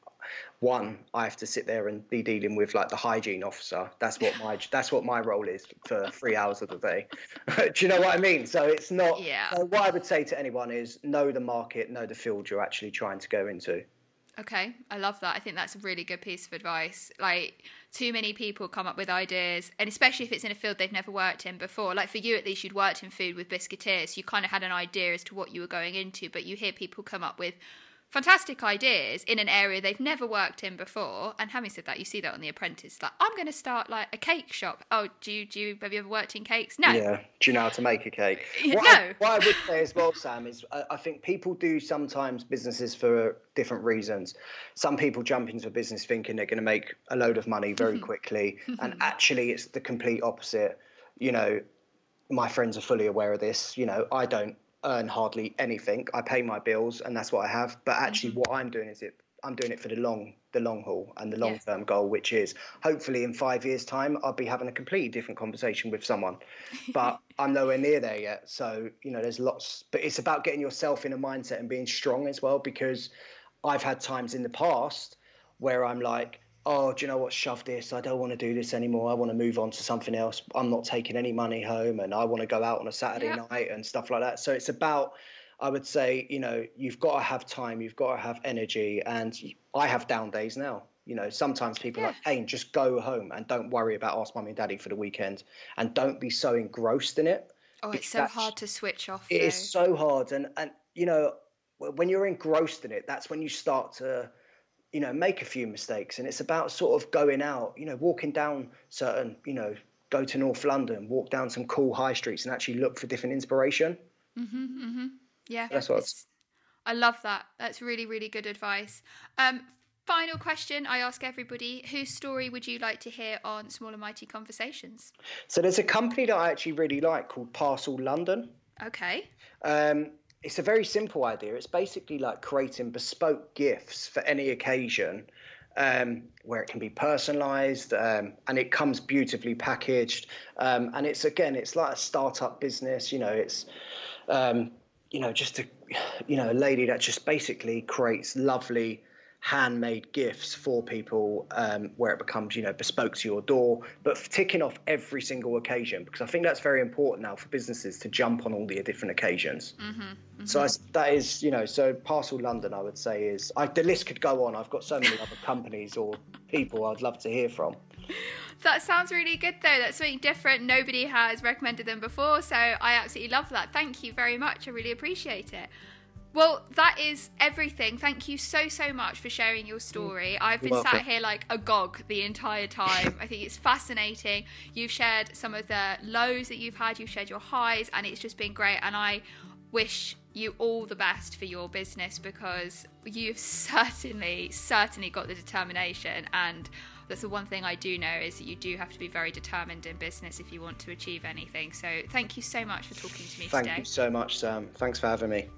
One, I have to sit there and be dealing with like the hygiene officer. That's what my role is for 3 hours of the day. Do you know what I mean? So it's not. Yeah. So what I would say to anyone is know the market, know the field you're actually trying to go into. Okay, I love that. I think that's a really good piece of advice. Like, too many people come up with ideas, and especially if it's in a field they've never worked in before. Like for you, at least, you'd worked in food with Biscuiteers, so you kind of had an idea as to what you were going into, but you hear people come up with fantastic ideas in an area they've never worked in before. And having said that, you see that on The Apprentice. Like, I'm going to start like a cake shop. Oh, have you ever worked in cakes? No. Yeah. Do you know how to make a cake? No. What I would say as well, Sam, is I think people do sometimes businesses for different reasons. Some people jump into a business thinking they're going to make a load of money very quickly. And actually it's the complete opposite. You know, my friends are fully aware of this. You know, I don't earn hardly anything. I pay my bills and that's what I have. But actually what I'm doing is I'm doing it for the long haul and the long-term goal, which is hopefully in 5 years' time, I'll be having a completely different conversation with someone. But I'm nowhere near there yet. So, you know, there's lots, but it's about getting yourself in a mindset and being strong as well, because I've had times in the past where I'm like, oh, do you know what? Shove this. I don't want to do this anymore. I want to move on to something else. I'm not taking any money home and I want to go out on a Saturday night and stuff like that. So it's about, I would say, you know, you've got to have time, you've got to have energy. And I have down days now. You know, sometimes people are like, hey, just go home and don't worry about Ask Mummy and Daddy for the weekend and don't be so engrossed in it. Oh, it's so hard to switch off. It is so hard. And, you know, when you're engrossed in it, that's when you start to, you know, make a few mistakes. And it's about sort of going out, you know, walking down certain, you know, go to North London, walk down some cool high streets and actually look for different inspiration. Yeah. That's what I love that. That's really, really good advice. Final question I ask everybody, whose story would you like to hear on Small and Mighty Conversations? So there's a company that I actually really like called Parcel London. Okay. It's a very simple idea. It's basically like creating bespoke gifts for any occasion, where it can be personalized, and it comes beautifully packaged. And it's like a startup business. You know, it's, you know, just a lady that just basically creates lovely handmade gifts for people, where it becomes, you know, bespoke to your door, but ticking off every single occasion, because I think that's very important now for businesses to jump on all the different occasions. So that is, you know, so Parcel London, I would say, is, the list could go on. I've got so many other companies or people I'd love to hear from. That sounds really good, though. That's something different. Nobody has recommended them before, so I absolutely love that. Thank you very much. I really appreciate it. Well, that is everything. Thank you so much for sharing your story. I've been sat here like agog the entire time. I think it's fascinating. You've shared some of the lows that you've had. You've shared your highs, and it's just been great. And I wish you all the best for your business, because you've certainly got the determination. And that's the one thing I do know, is that you do have to be very determined in business if you want to achieve anything. So thank you so much for talking to me today. Thank you so much, Sam. Thanks for having me.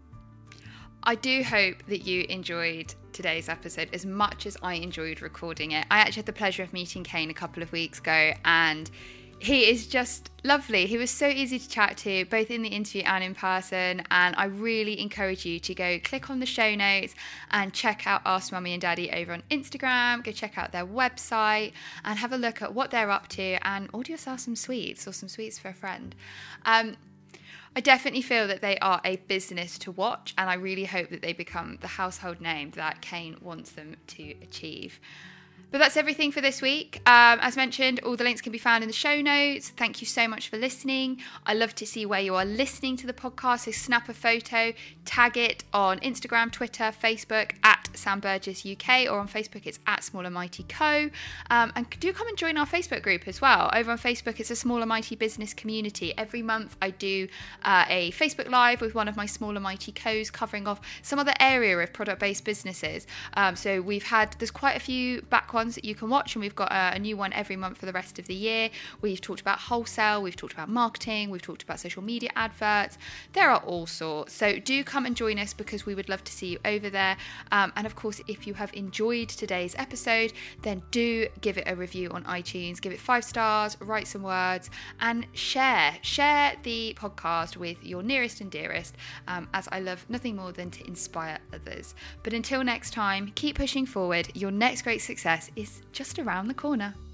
I do hope that you enjoyed today's episode as much as I enjoyed recording it. I actually had the pleasure of meeting Kane a couple of weeks ago, and he is just lovely. He was so easy to chat to, both in the interview and in person, and I really encourage you to go click on the show notes and check out Ask Mummy and Daddy over on Instagram. Go check out their website and have a look at what they're up to, and order yourself some sweets, or some sweets for a friend. I definitely feel that they are a business to watch, and I really hope that they become the household name that Kane wants them to achieve. But that's everything for this week. As mentioned, all the links can be found in the show notes. Thank you so much for listening. I love to see where you are listening to the podcast, so snap a photo, tag it on Instagram, Twitter, Facebook at Sam Burgess UK, or on Facebook it's at Small and Mighty Co. And do come and join our Facebook group as well. Over on Facebook, it's a Small and Mighty business community. Every month I do a Facebook Live with one of my Small and Mighty Co's covering off some other area of product-based businesses. So there's quite a few back ones that you can watch, and we've got a new one every month for the rest of the year. We've talked about wholesale, we've talked about marketing, we've talked about social media adverts. There are all sorts. So do come and join us, because we would love to see you over there. And of course, if you have enjoyed today's episode, then do give it a review on iTunes, give it 5 stars, write some words, and share the podcast with your nearest and dearest, as I love nothing more than to inspire others. But until next time, keep pushing forward. Your next great success is just around the corner.